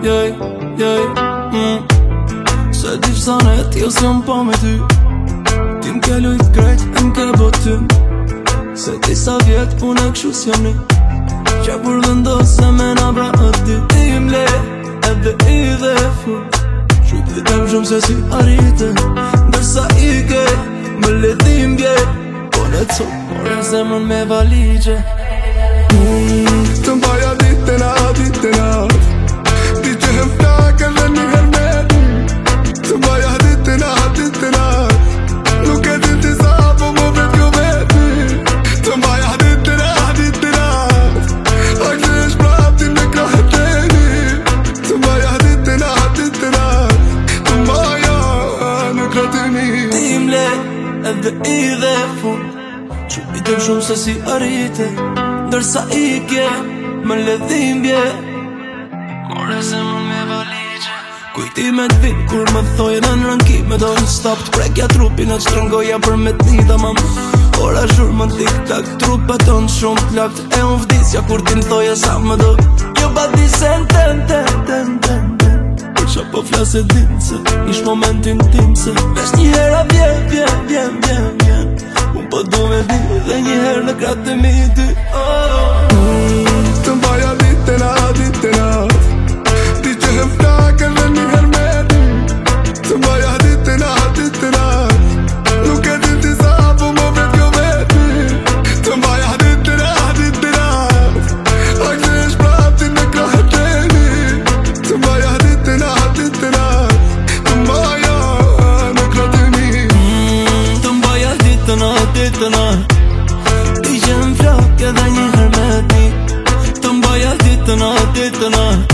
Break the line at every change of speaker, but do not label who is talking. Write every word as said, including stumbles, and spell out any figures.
jaj, jaj mm. Se di qësane t'jo si jom pa me ty Ti m'ke lujt krejt e m'ke botym Se ti sa vjet unë e këshu s'jom ni Që kur vendos se me na pra ati Ti m'le edhe i dhe fu Qyt i tem shumë se si arrite Ndërsa i ke më ledhim bje Po në të sot more se mën me valigje
mm, Të mbaja dite na, dite na Ti që hem flak edhe një hermet Të mbaja dite na, dite na Nuk e din ti sa po më vet kjo veti Të mbaja dite na, dite na A këtë e shprap ti me kraheteni Të mbaja dite na, dite na Të mbaja në kratini
Ti m'le edhe i dhe fun Që i tem shumë se si arrite Ndërsa i ke më ledhimbje More se mën me valigje Kujtime t'vin kur më thojë në nërënkime Do në stop t'prekja trupin e qëtërngoja për me t'nita mam Ora shur më tik-tak trupet tonë shumë t'lakt E unë vdisja kur ti n'thoje sa më do Jo pa di sen ten ten ten ten ten Qa po flasë e din se ish momentin tim se Vesh një hera vjen, vjen, vjen, vjen, vjen Unë po du me di dhe një herë në kratë e mi ty oh.
mm, Të mbaja dite na, dite na Ti që hem flak edhe një hermet Të mbaja dite na, dite na Nuk e din ti sa po më vet kjo veti Të mbaja dite na, dite na A këtë e shprap ti me kraheteni Të mbaja dite na, dite na Të mbaja në kratini
mm, Të mbaja dite na, dite na Ti që hem flak edhe një hermet Të mbaja dite na, dite na